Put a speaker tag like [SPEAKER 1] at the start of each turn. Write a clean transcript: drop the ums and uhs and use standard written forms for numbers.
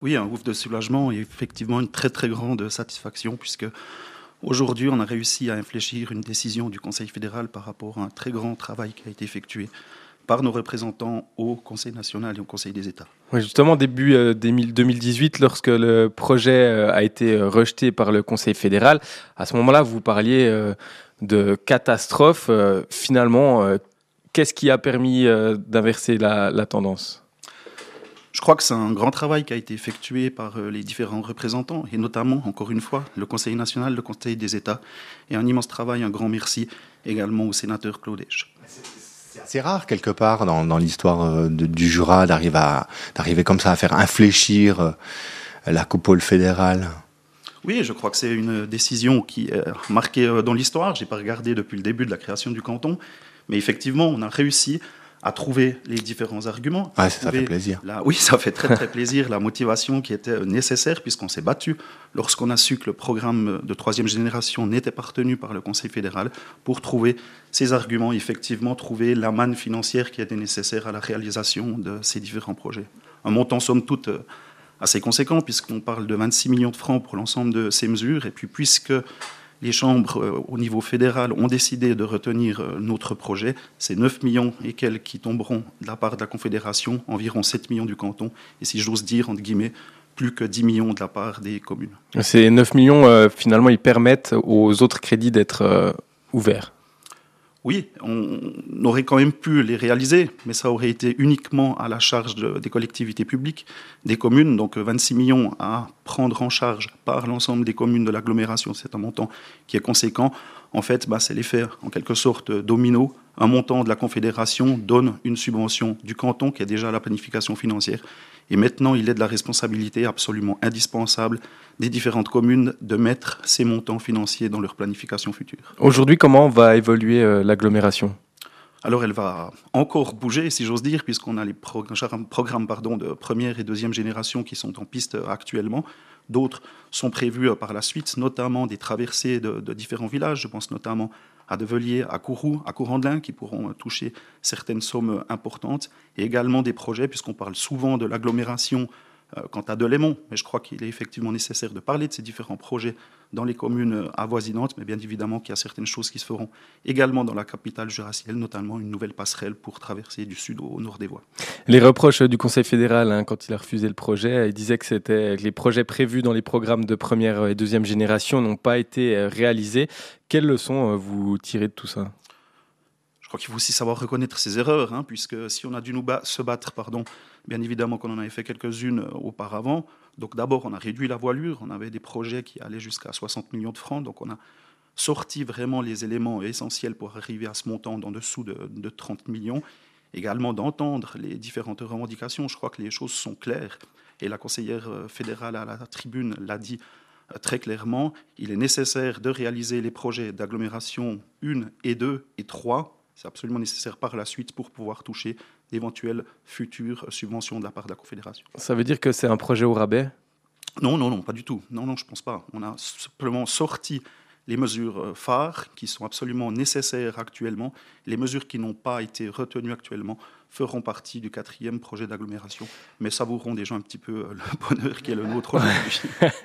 [SPEAKER 1] Oui, un ouf de soulagement et effectivement une très très grande satisfaction puisque aujourd'hui on a réussi à infléchir une décision du Conseil fédéral par rapport à un très grand travail qui a été effectué par nos représentants au Conseil national et au Conseil des États.
[SPEAKER 2] Ouais, justement, début 2018, lorsque le projet a été rejeté par le Conseil fédéral, à ce moment-là, vous parliez de catastrophe. Finalement, qu'est-ce qui a permis d'inverser la tendance ?
[SPEAKER 1] Je crois que c'est un grand travail qui a été effectué par les différents représentants et notamment, encore une fois, le Conseil national, le Conseil des États et un immense travail, un grand merci également au sénateur Claude Hesch.
[SPEAKER 3] C'est rare quelque part dans l'histoire du Jura d'arriver comme ça à faire infléchir la coupole fédérale.
[SPEAKER 1] Oui, je crois que c'est une décision qui est marquée dans l'histoire. Je n'ai pas regardé depuis le début de la création du canton, mais effectivement, on a réussi à trouver les différents arguments.
[SPEAKER 3] Ouais, ça fait plaisir.
[SPEAKER 1] Oui, ça fait très très plaisir, la motivation qui était nécessaire puisqu'on s'est battu lorsqu'on a su que le programme de troisième génération n'était pas retenu par le Conseil fédéral pour trouver ces arguments, effectivement trouver la manne financière qui était nécessaire à la réalisation de ces différents projets. Un montant somme toute assez conséquent puisqu'on parle de 26 millions de francs pour l'ensemble de ces mesures et puis puisque les chambres au niveau fédéral ont décidé de retenir notre projet. C'est 9 millions et quelques qui tomberont de la part de la Confédération, environ 7 millions du canton, et si j'ose dire, entre guillemets, plus que 10 millions de la part des communes.
[SPEAKER 2] Ces 9 millions, finalement, ils permettent aux autres crédits d'être ouverts.
[SPEAKER 1] Oui, on aurait quand même pu les réaliser, mais ça aurait été uniquement à la charge des collectivités publiques, des communes, donc 26 millions à prendre en charge par l'ensemble des communes de l'agglomération, c'est un montant qui est conséquent. En fait, c'est l'effet, en quelque sorte, domino. Un montant de la Confédération donne une subvention du canton qui a déjà la planification financière. Et maintenant, il est de la responsabilité absolument indispensable des différentes communes de mettre ces montants financiers dans leur planification future.
[SPEAKER 2] Aujourd'hui, comment va évoluer l'agglomération ?
[SPEAKER 1] Alors, elle va encore bouger, si j'ose dire, puisqu'on a les programmes de première et deuxième génération qui sont en piste actuellement. D'autres sont prévus par la suite, notamment des traversées de différents villages. Je pense notamment à Develier, à Kourou, à Courandlin, qui pourront toucher certaines sommes importantes. Et également des projets, puisqu'on parle souvent de l'agglomération quant à Delémont. Mais je crois qu'il est effectivement nécessaire de parler de ces différents projets dans les communes avoisinantes, mais bien évidemment qu'il y a certaines choses qui se feront également dans la capitale jurassienne, notamment une nouvelle passerelle pour traverser du sud au nord des voies.
[SPEAKER 2] Les reproches du Conseil fédéral, quand il a refusé le projet, il disait que les projets prévus dans les programmes de première et deuxième génération n'ont pas été réalisés. Quelles leçons vous tirez de tout ça ?
[SPEAKER 1] Je crois qu'il faut aussi savoir reconnaître ses erreurs, puisque si on a dû se battre, bien évidemment qu'on en avait fait quelques-unes auparavant. Donc d'abord, on a réduit la voilure, on avait des projets qui allaient jusqu'à 60 millions de francs, donc on a sorti vraiment les éléments essentiels pour arriver à ce montant d'en dessous de 30 millions. Également d'entendre les différentes revendications, je crois que les choses sont claires, et la conseillère fédérale à la tribune l'a dit très clairement, il est nécessaire de réaliser les projets d'agglomération 1 et 2 et 3. C'est absolument nécessaire par la suite pour pouvoir toucher d'éventuelles futures subventions de la part de la Confédération.
[SPEAKER 2] Ça veut dire que c'est un projet au rabais ?
[SPEAKER 1] Non, pas du tout. Non, je ne pense pas. On a simplement sorti les mesures phares qui sont absolument nécessaires actuellement. Les mesures qui n'ont pas été retenues actuellement feront partie du 4e projet d'agglomération, mais savoureront déjà un petit peu le bonheur qui est le nôtre aujourd'hui.